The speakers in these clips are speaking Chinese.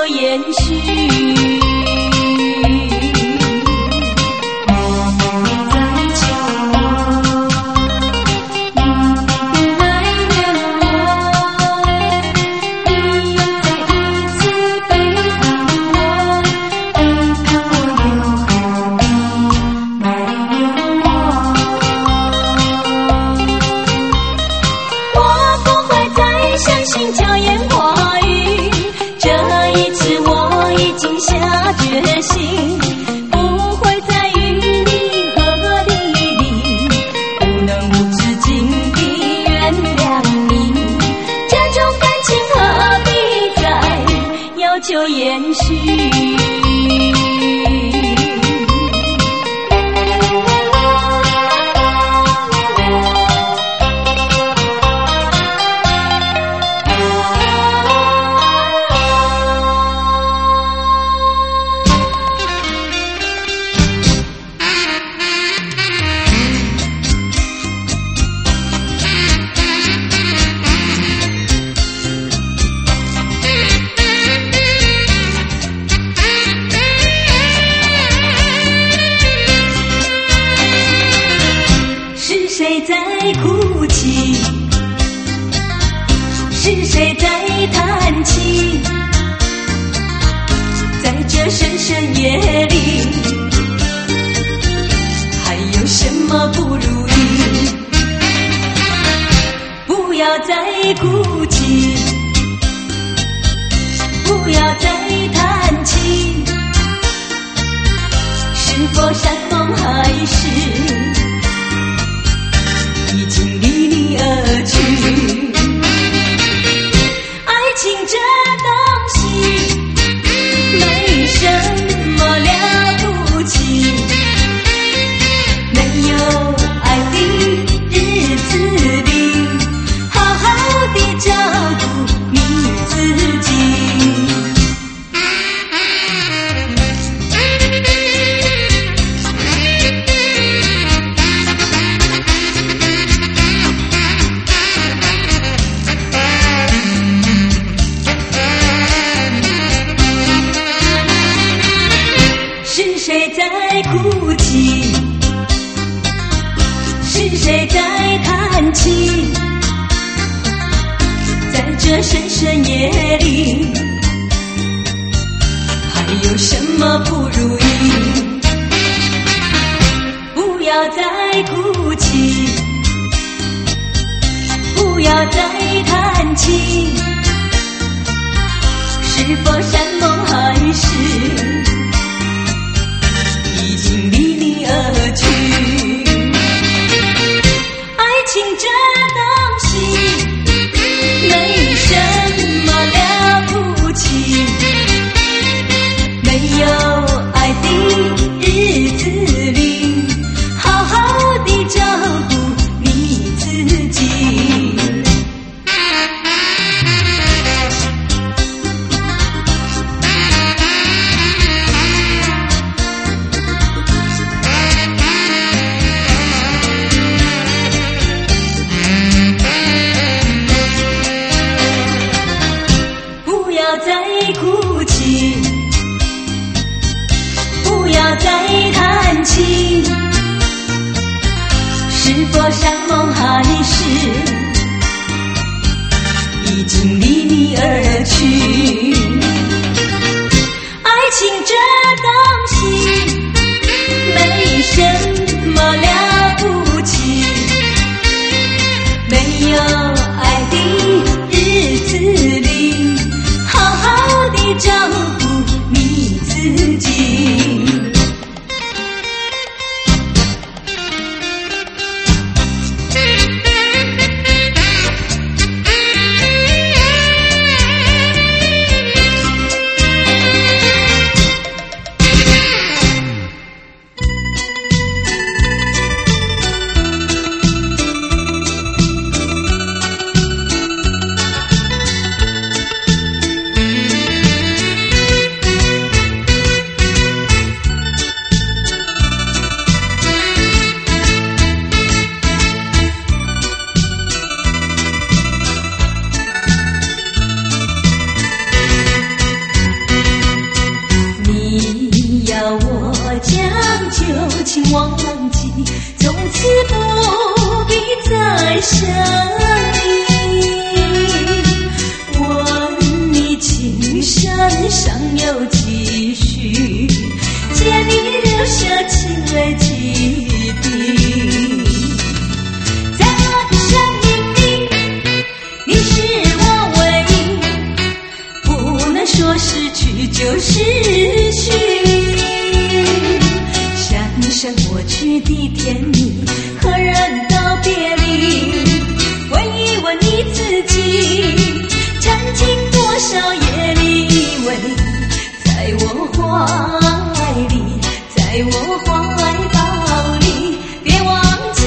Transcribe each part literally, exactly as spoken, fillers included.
久延续。就延续。谁在哭泣？是谁在叹气？在这深深夜里，还有什么不如意？不要再哭泣，不要再叹气，是否山盟海誓已经离你而去？爱情这东西没什么了不起，没有爱的日子里，好好地照顾你自己。是谁在哭泣？是谁在叹气？在这深深夜里，还有什么不如意？不要再哭泣，不要再叹气，是否山盟海誓已经离你而去？爱情这东西没什么了不起，没有爱的日子里，好好地照顾你自己。不要再哭泣，不要再叹气，是否山盟海誓已经离你而去？爱情这东西没什么了不起，没有爱的日子里，好好地照顾你自己。 山上有几许，借你留下情泪几滴。在我的生命里，你是我唯一，不能说失去就失去。想想过去的甜蜜和人道别离，问一问你自己，曾经多少夜里依偎在我怀里，在我怀抱里，别忘记。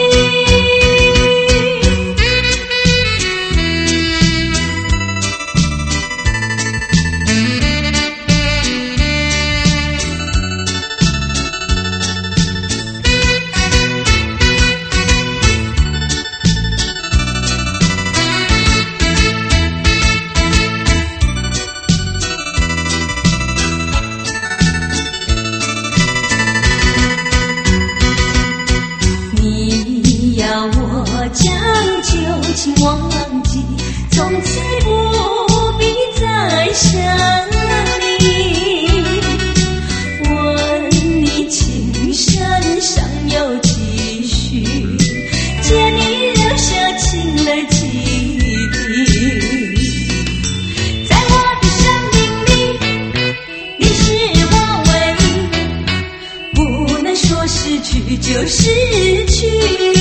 将旧情忘记，从此不必再想你。问你情深上有几许，借你留下情泪几滴。在我的生命里，你是我唯一，不能说失去就失去。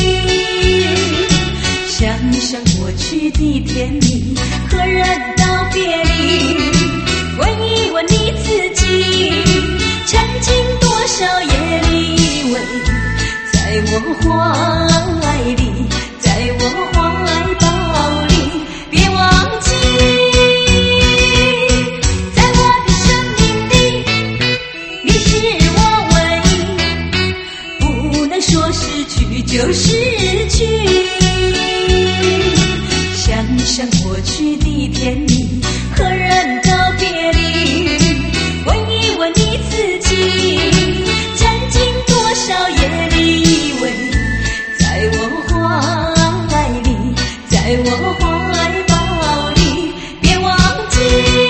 想想过去的甜蜜和人道别离，问一问你自己，曾经多少夜里依偎在我怀里，在我怀抱里，别忘记。在我的生命里，你是我唯一，不能说失去就失去。想想过去的甜蜜和人道别离，问一问你自己，曾经多少夜里依偎在我怀里，在我怀抱里，别忘记。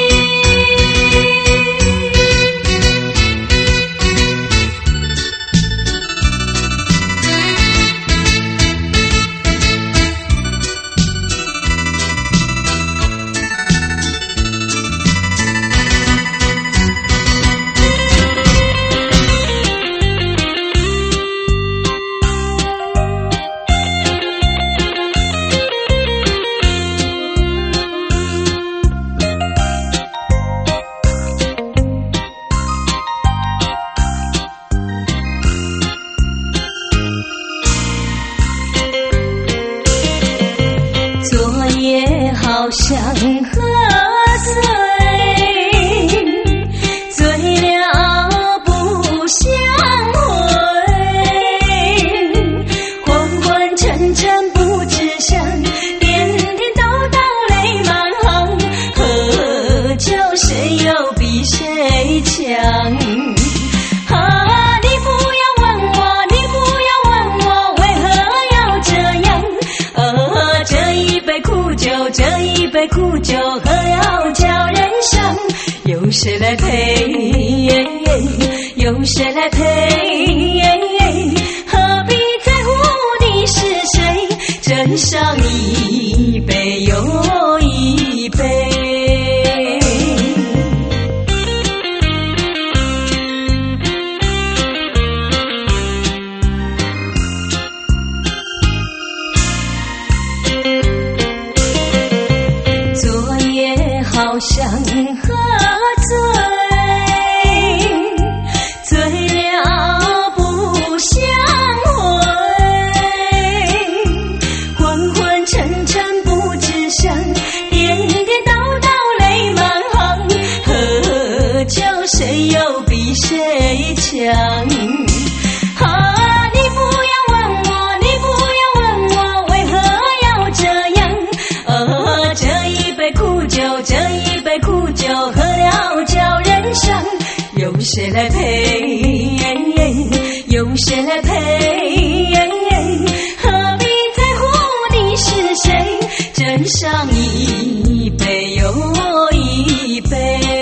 昨夜好像喝醉，醉了不想回，昏昏沉沉不知香，点点倒倒泪满行，喝酒谁又比谁强？这一杯苦酒喝了叫人伤，有谁来陪？有谁来陪？何必在乎你是谁？斟上一杯又一杯。好像喝醉，醉了不想回，昏昏沉沉不知香，点点倒倒泪满行，喝酒谁又比谁强？有谁来陪？有谁来陪？何必在乎你是谁？斟上一杯又一杯。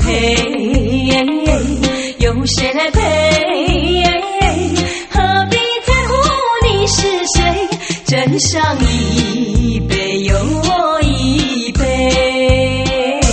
陪？有谁来陪？何必在乎你是谁？斟上一杯又一杯。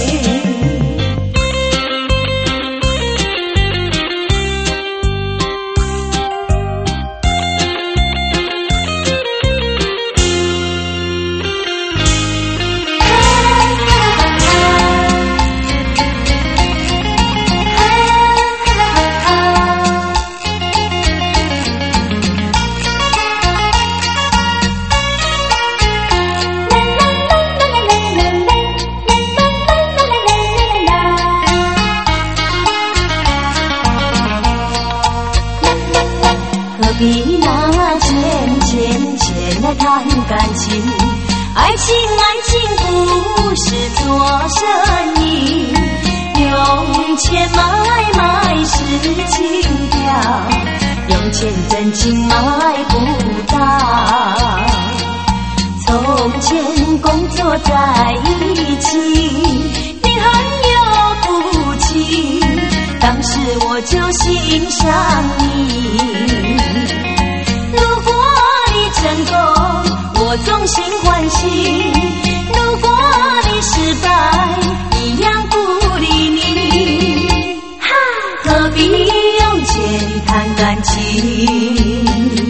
何必拿钱钱钱来谈感情？爱情爱情不是做生意，用钱买买是情调，用钱真情买不到。从前工作在一起，你很有福气，当时我就欣赏你。如果你成功，我衷心欢喜；如果你失败，一样不理你。哈，何必用钱谈感情？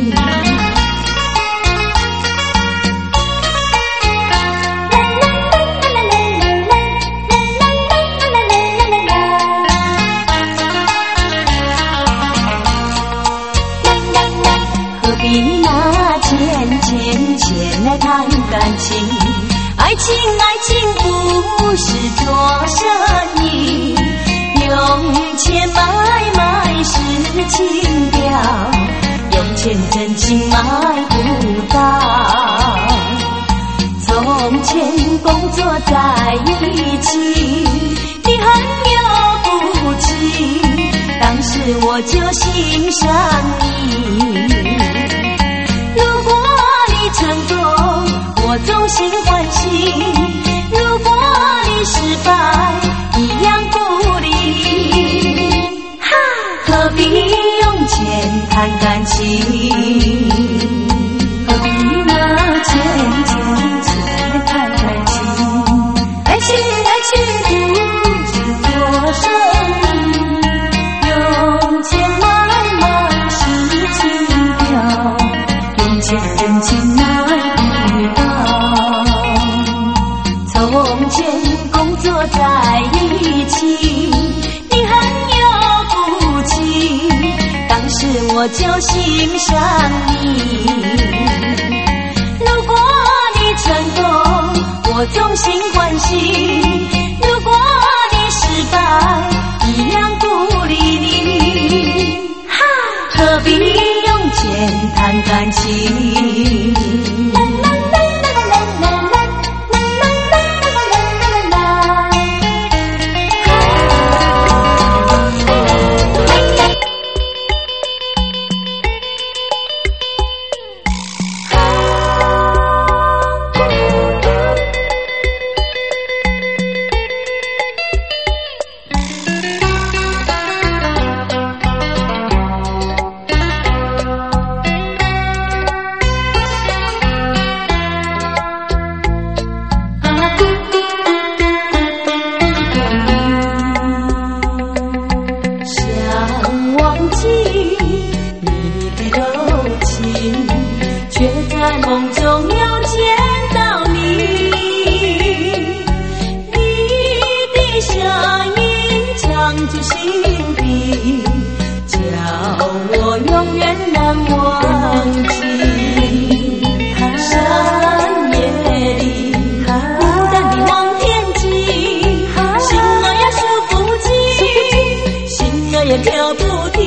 来谈感情，爱情爱情不是做生意，用钱买买是情调，用钱真情买不到。从前工作在一起，你很有福气，当时我就欣赏你。如果你成功，我衷心欢喜；如果你失败，一样不理你。哈，何必用钱谈感情？何必拿钱钱钱来谈感情？爱情爱情不是做生意，用钱买买是情调，用钱真情买不到。从前工作在一起，你很有福气，当时我就欣赏你。如果你成功，我衷心欢喜；如果你失败，一样不理你。哈，何必用钱谈感情？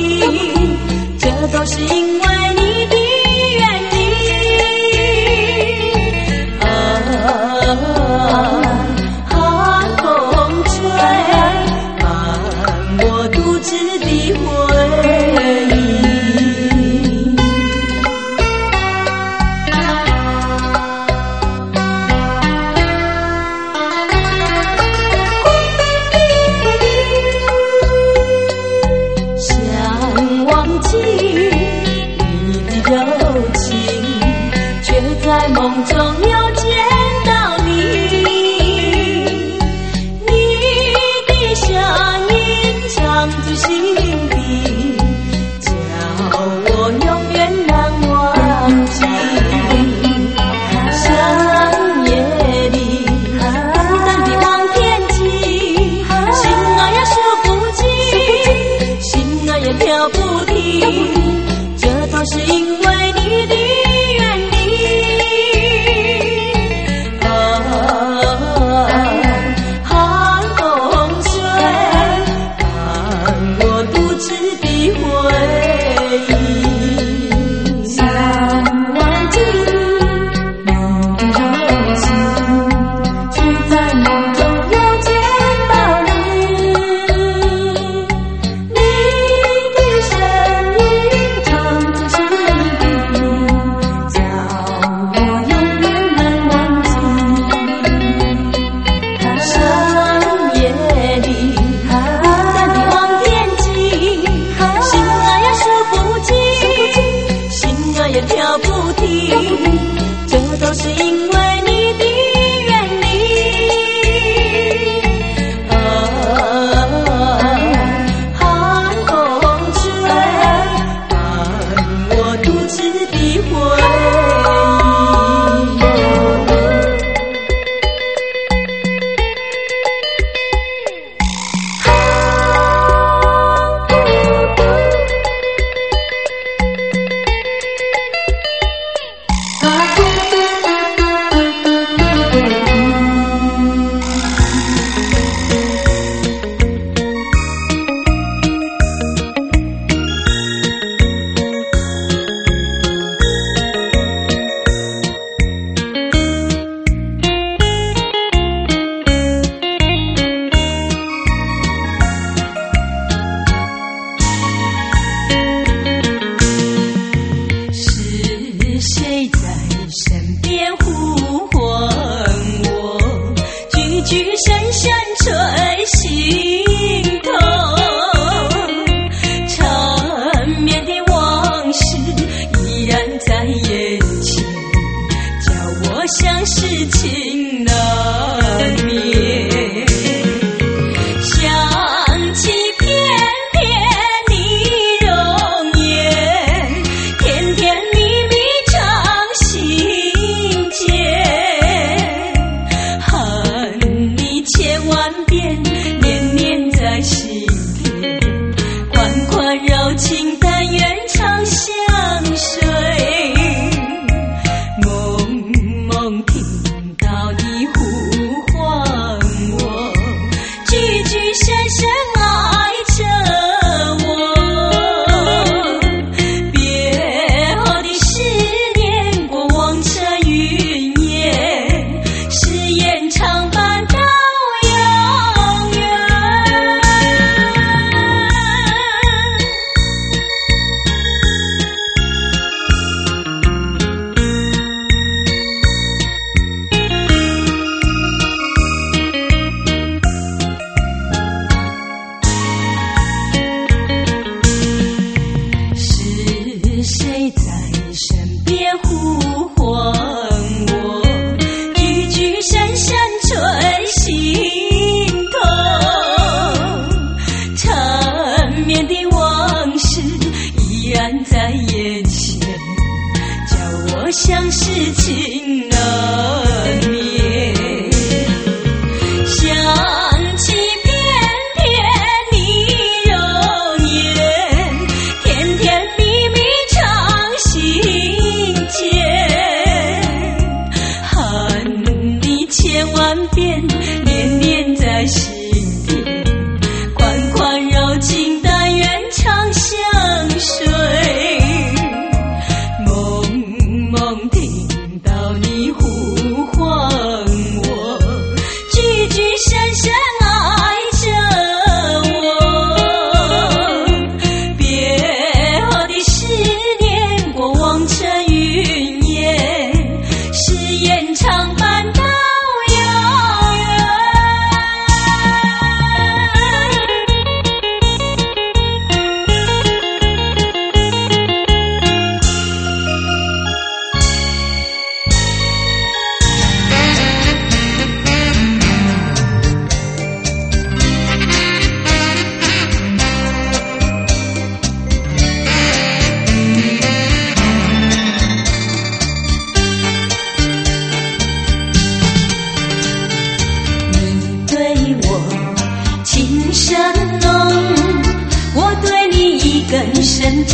是因为你的愿意。 在梦中又见到你，你的声音唱进心底，叫我永远难忘记。深夜里孤单地望天际，心啊呀数不尽，心啊也飘不停，这都是因为你的远离。啊，寒风吹，伴我独自的回忆。想忘记你的柔情，却在梦中又见到你，你的声音唱进心底，叫我永远难忘记。深夜里孤单地望天际，心啊呀数不尽，心啊也跳不停，这都是因为你的远离。啊，寒风吹，伴我独自的回是谁在身边呼唤我，句句深深吹心头，缠绵的往事依然在眼前，叫我想事情难眠。想起片片你容颜，甜甜蜜蜜常心间，恨你千万遍，念念在心田，款款柔情但愿长相随，梦梦听到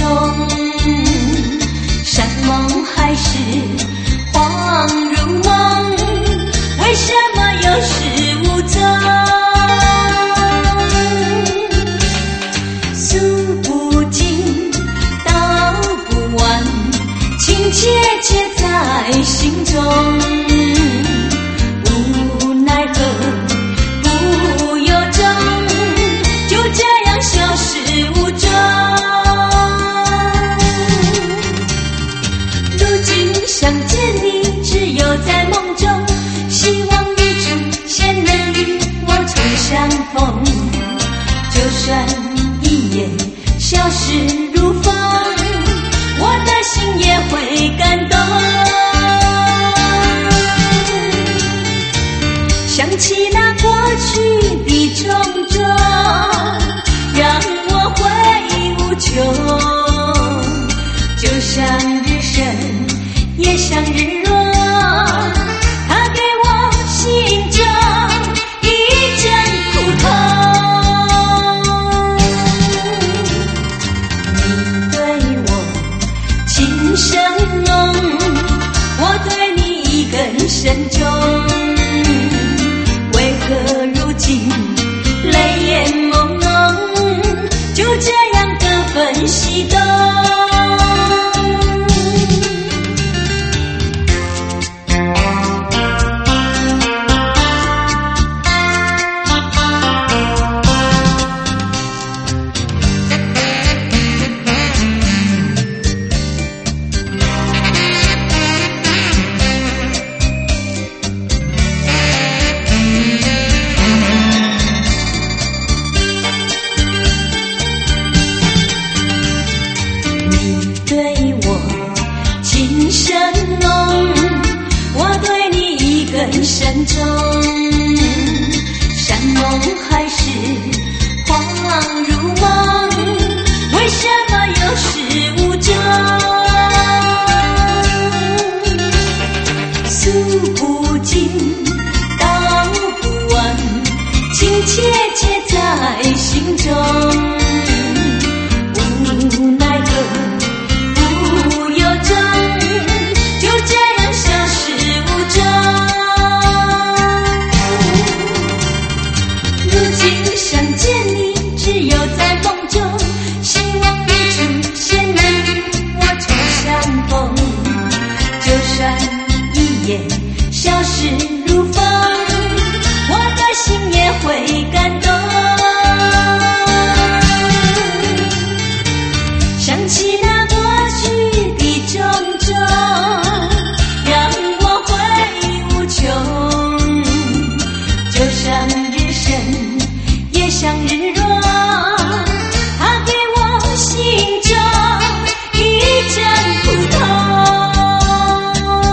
山盟海誓恍如梦，为什么有始无终？诉不尽道不完，情切切在心中，无奈何不由衷，就这样消失无踪。如今想见你，只有在梦中，希望日出先能与我重相逢。就算一眼消失如风，我的心也会感动。想起那过去的种种，让我回忆无穷。就像日升也像日落，它给我心中一阵苦痛。你对我情深浓，我对你一根深重，为何如今泪眼朦胧，就这样各分西东？深重，山盟海誓恍如梦，为什么有始无终？诉不尽道不完，情切切在心中，无奈何不由衷，就这样消失无踪。想见你，只有在梦中，希望日出先能与我重相逢。就算一眼消失如风，我的心也会感动。想起那过去的种种，让我回忆无穷。就像日升也像日落，它给我心中一阵苦痛。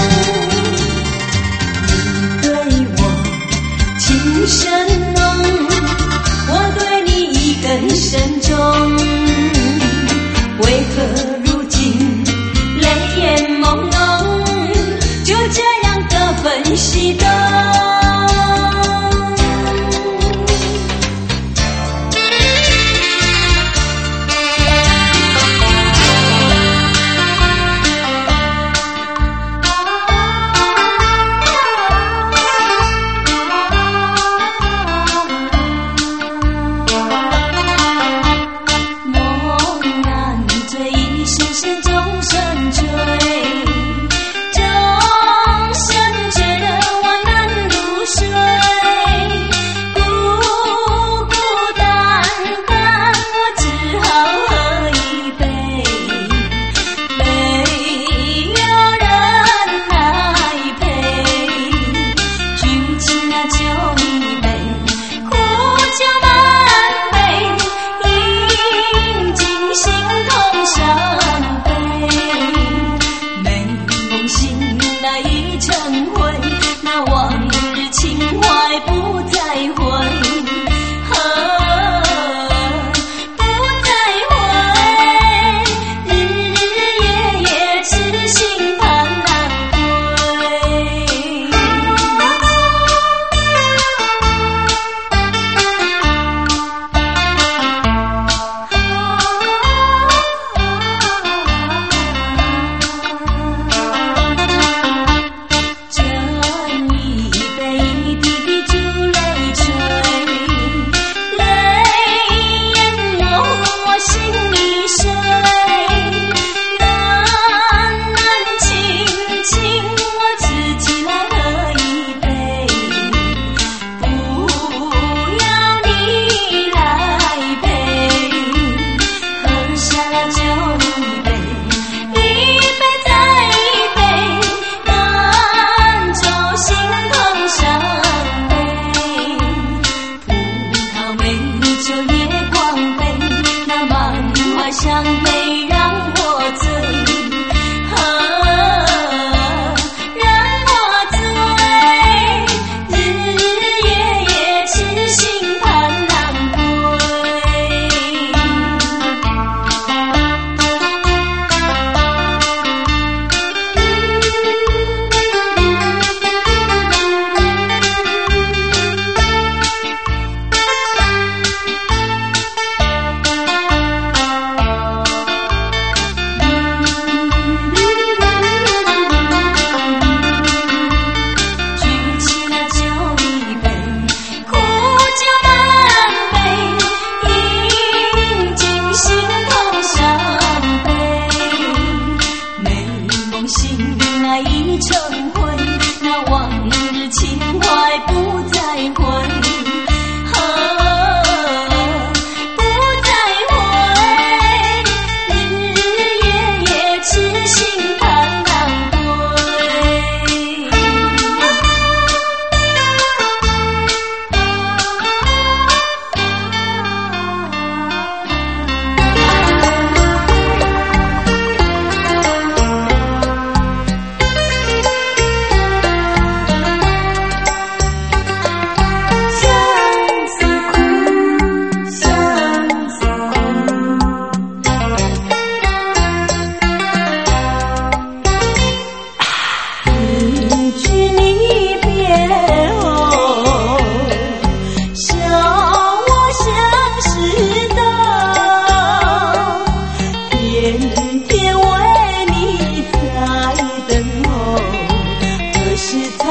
你对我情深浓，我对你一根深重，为何如今泪眼朦胧，就这样各分西东？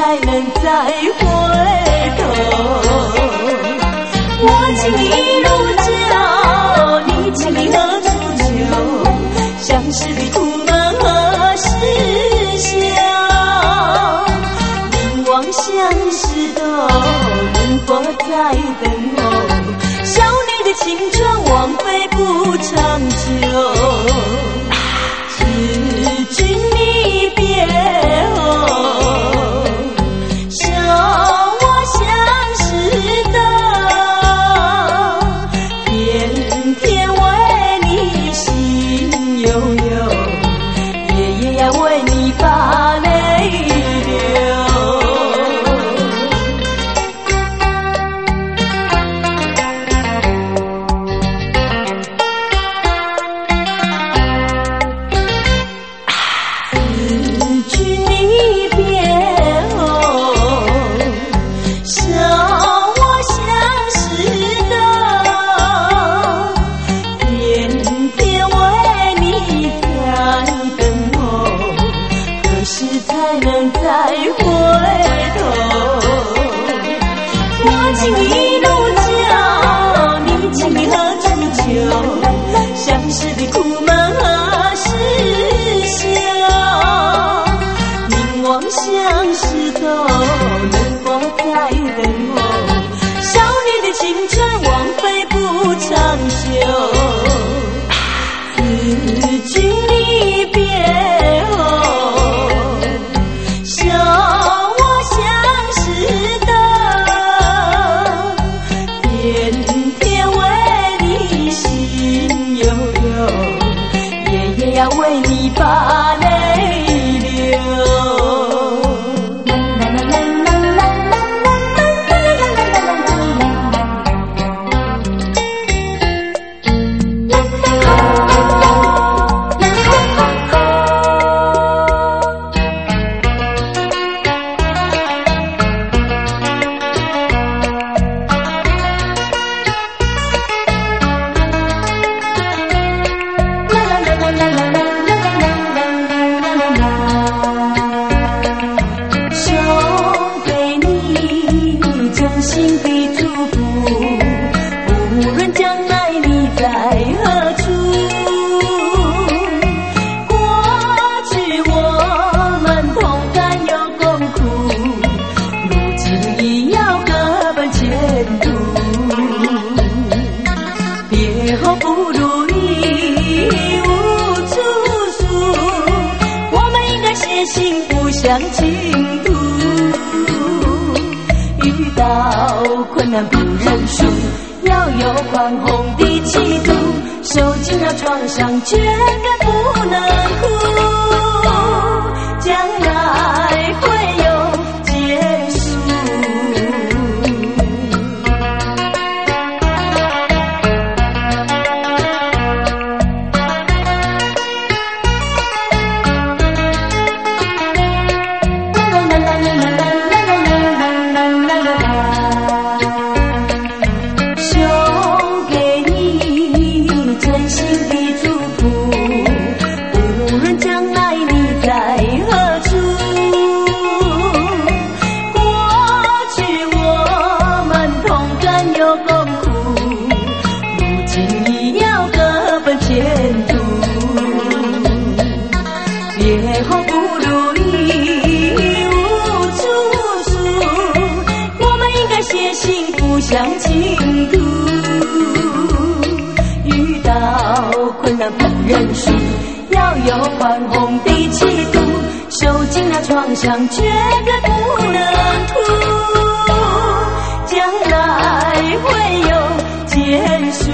才能再回头。我情一路走，你千里何处求？相识的苦闷何时休？凝望相识的能否再等候？少女的青春枉费不长久。知君离别后，笑我相识的，偏偏为你心悠悠，夜夜要为你把泪流。相识的苦闷何时休？凝望相识的能否再等候？少女的青春枉费不长久。自君离别后，笑我相识的，偏偏为你心悠悠，夜夜要为你把泪流。向倾途，遇到困难不认输，要有宽宏的气度，受尽了创伤绝对不能哭，将来会有结束。别后不如意无处诉，我们应该写信互相倾吐，遇到困难不认输，要有宽宏的气度，受尽了创伤绝对不能哭，将来会有结束。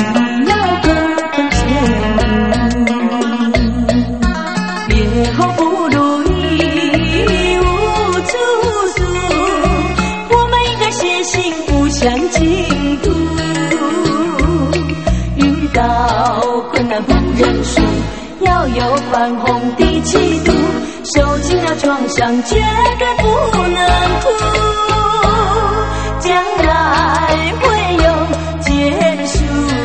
别后不翻红的气度，受尽了创伤，绝对不能哭。将来会有结束。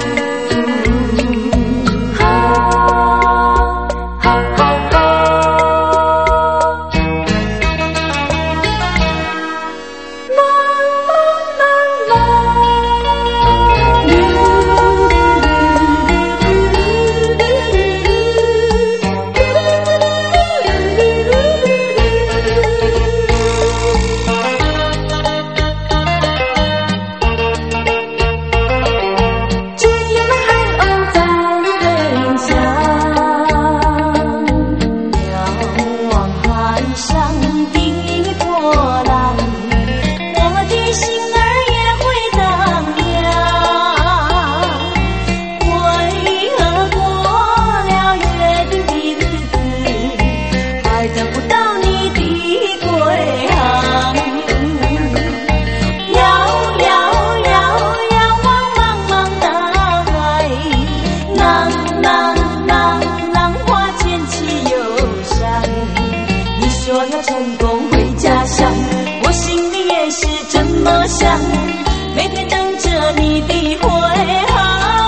每天等着你的回航，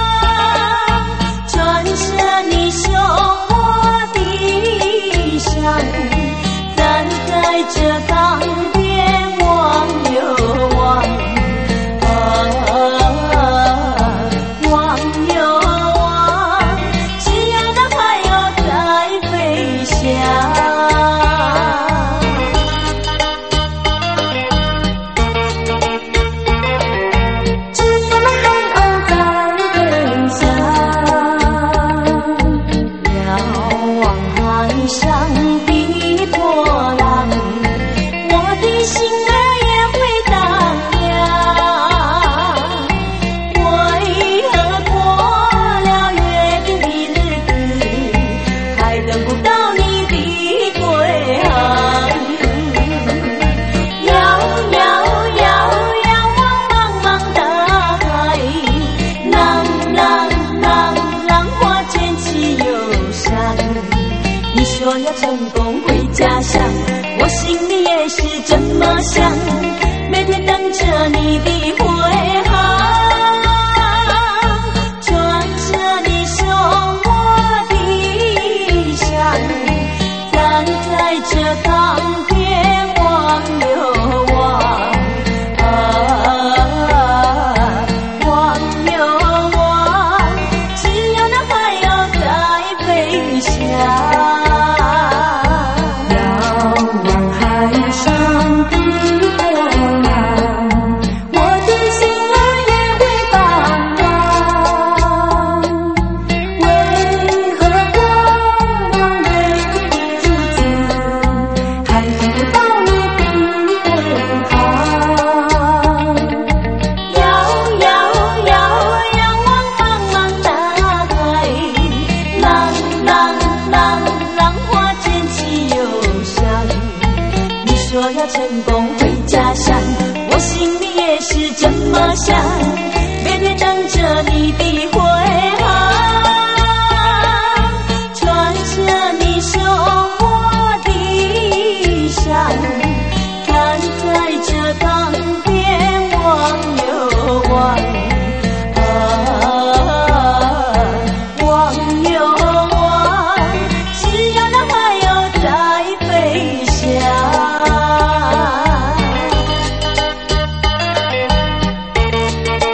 穿着你手我的伤，站在这港边望又望，啊，望又望，只有那海鸥在飞翔。说要成功回家乡，我心里也是这么想，每天等着你的回航，穿着你手我的伤，站在这港边望又望，啊，望又望，只有那海鸥在飞翔。说要成功回家乡，我心里也是这么想，每天等着你的回航，穿着你手我的伤，站在这港边望又望，啊，望又望，只有那海鸥在飞翔。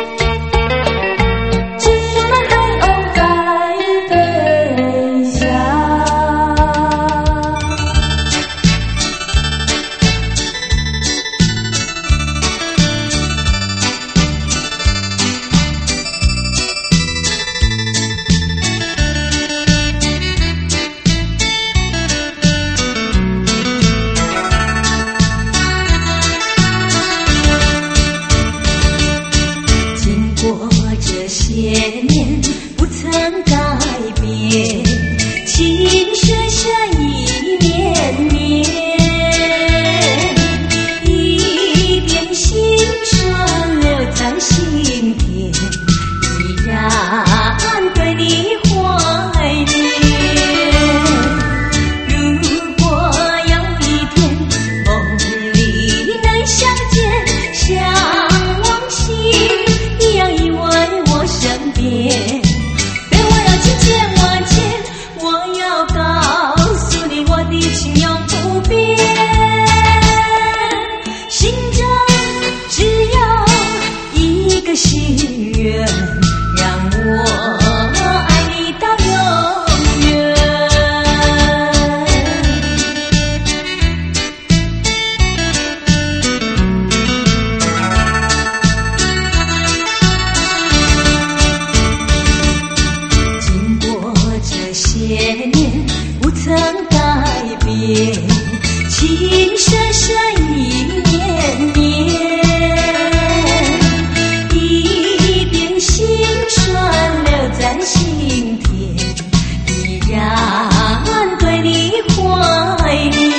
不曾改变，情深深意绵绵，一点心酸留在心田，依然对你怀念。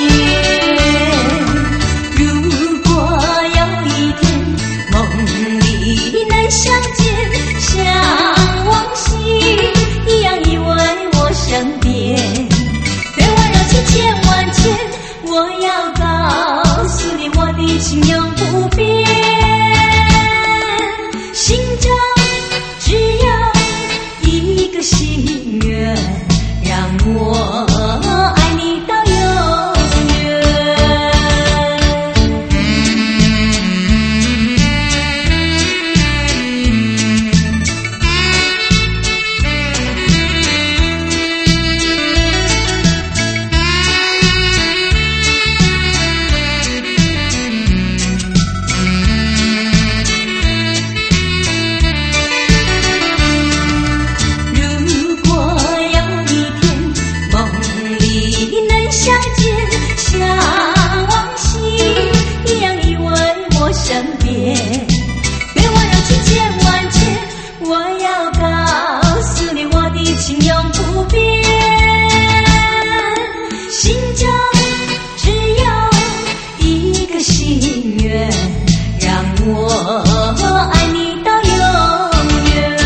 如果有一天梦里能相见，像往昔一样依偎我身边，对我柔情千万千，我要告诉你我的情永不变，心中只有一个心愿，让我爱你到永远。如果有一天梦里能相见，像往昔一样依偎我身边，对我柔情千万千，我要告诉你我的情永不变，心中只有一个心愿，让我爱你到永远。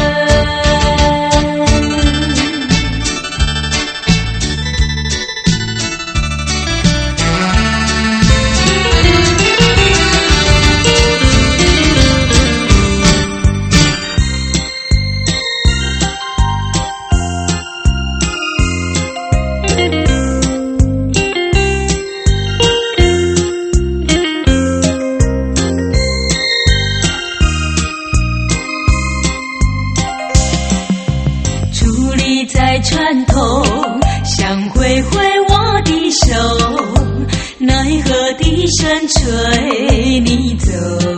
矗立在船头，想挥挥我的手，奈何笛声吹你走。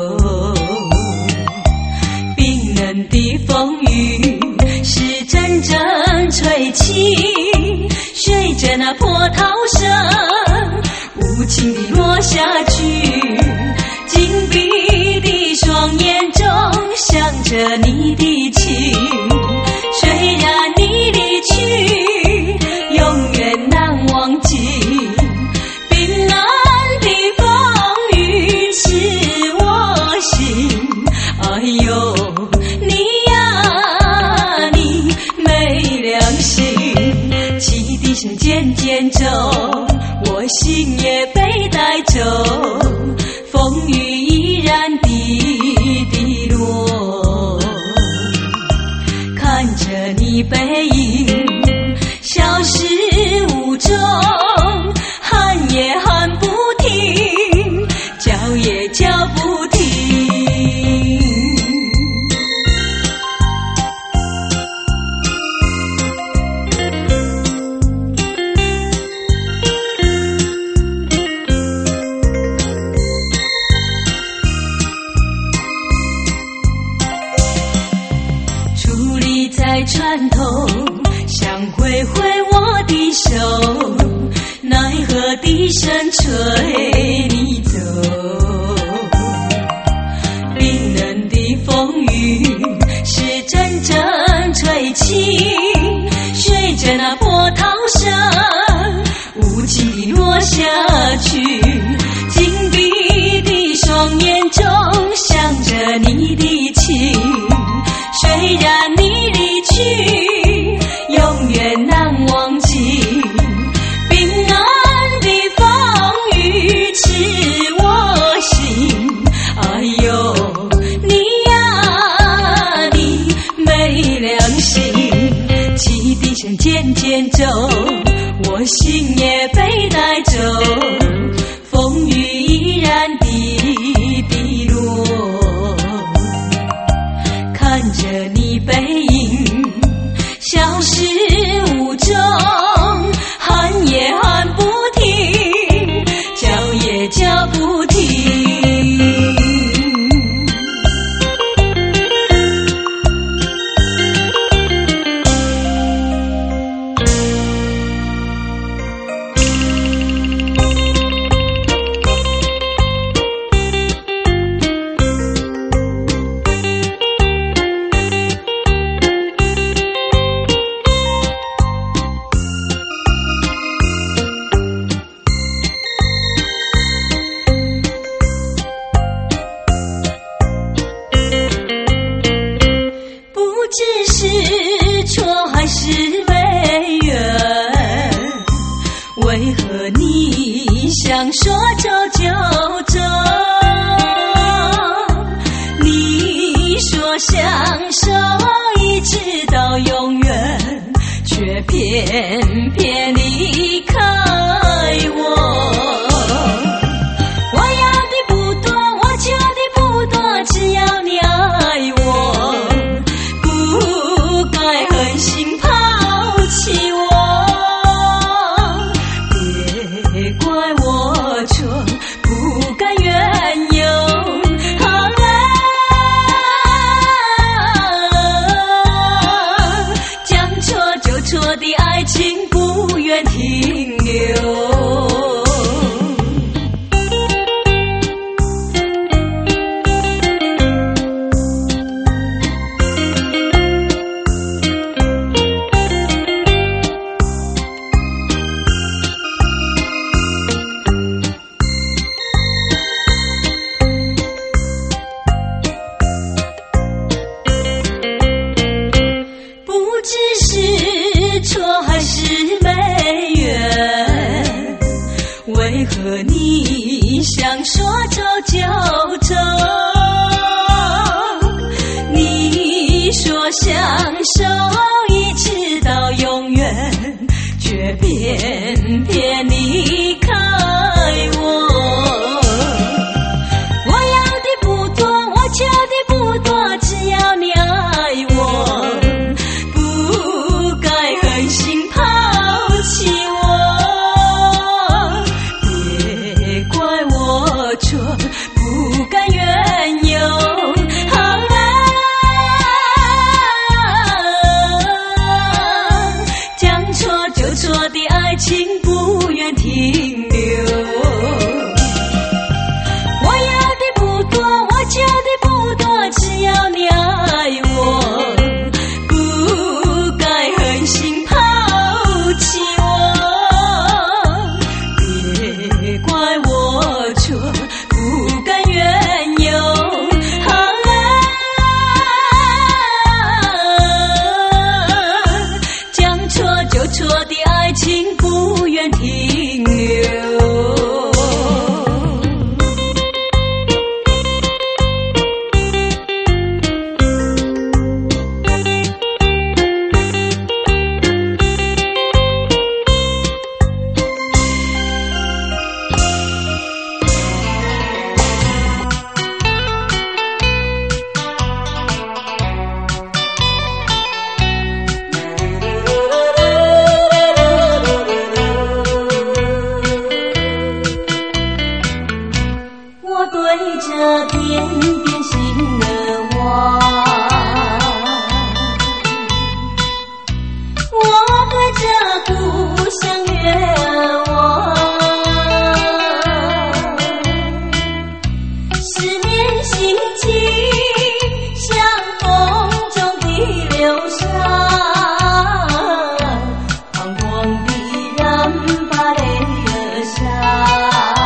冰冷的风雨是阵阵吹起，随着那波涛声无情地落下去，紧闭的双眼中想着你的情，虽然你离去永远难忘记，冰冷的风雨是我心，哎呦你呀你没良心，汽笛声渐渐走，我心也被带走，风雨依然滴滴落，看着你背影消失无踪，喊也喊不停，叫也叫不停。矗立在船头，想挥挥我的手，奈何笛声吹你走。冰冷的风雨是阵阵吹起，随着那波涛声无情地落下去，紧闭的双眼中想着你的情，虽然你离去永远难忘记，冰冷的风雨刺我心，哎呦你呀你没良心，汽笛声渐渐走，我心也被带走，风雨依然滴滴落，看着你背影消失无踪，喊也喊不停，叫也叫不停。 想说走就走，你说相守一直到永远，却偏偏离开我。我要的不多，我求的不多，只要你爱我，不该狠心抛弃我。别怪我错，不该怨尤。将错就错的爱情不愿停留。为何你想说走就走？你说相守一直到永远，却偏偏离开我。我要的不多，我求的不多，只要你爱我，不该狠心抛弃我。不甘怨尤，啊，将错就错的爱情不愿停留。我要的不多，我求的不多，只要你爱我，不该狠心抛弃我。别怪我错，不甘怨尤，啊，将错就错的爱情不愿停留。我对着天边心的望，我对着故乡远望，思念心情像风中的流沙，彷徨地染把泪儿下。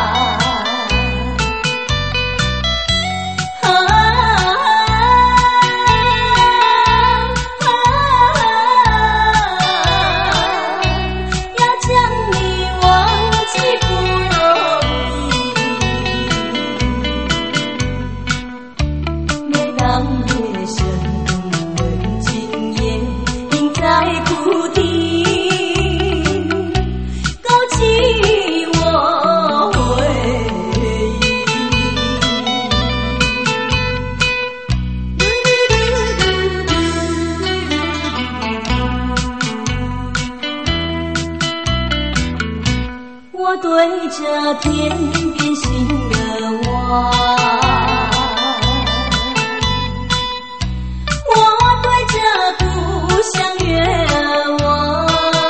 我对着天边心的望，我对着故乡远望，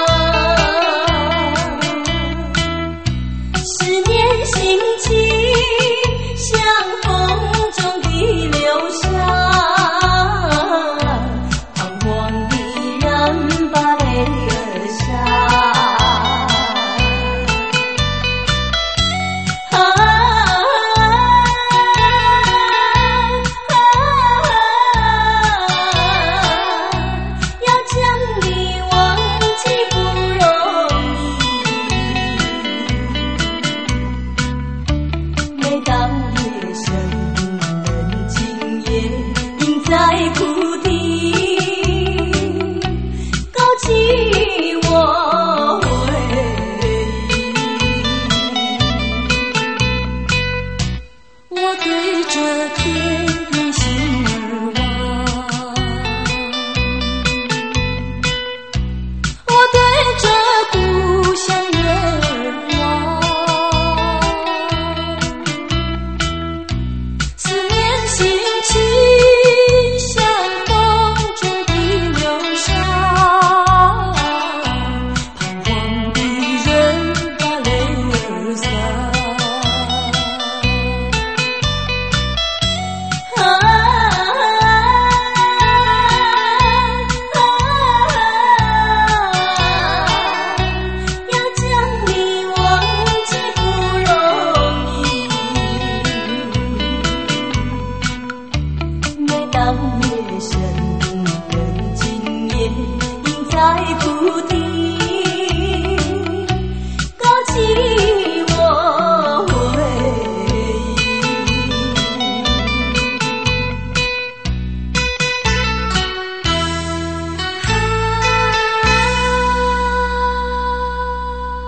思念心情像风中的流沙，彷徨地染把泪儿下。啊当灭生，根茎也映在菩提。